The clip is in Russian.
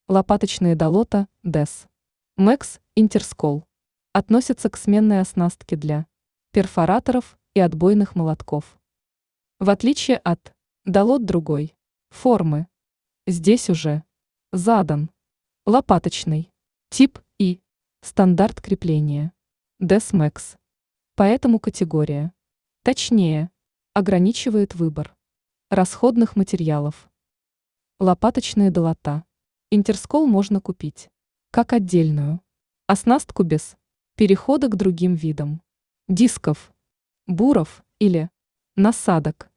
Лопаточные долота ДЭС. Мэкс Интерскол. Относятся к сменной оснастке для перфораторов и отбойных молотков. В отличие от долот другой формы, здесь уже задан лопаточный тип и стандарт крепления ДЭС Мэкс. Поэтому категория, точнее, ограничивает выбор расходных материалов. Лопаточные долота Интерскол можно купить как отдельную оснастку без перехода к другим видам дисков, буров или насадок.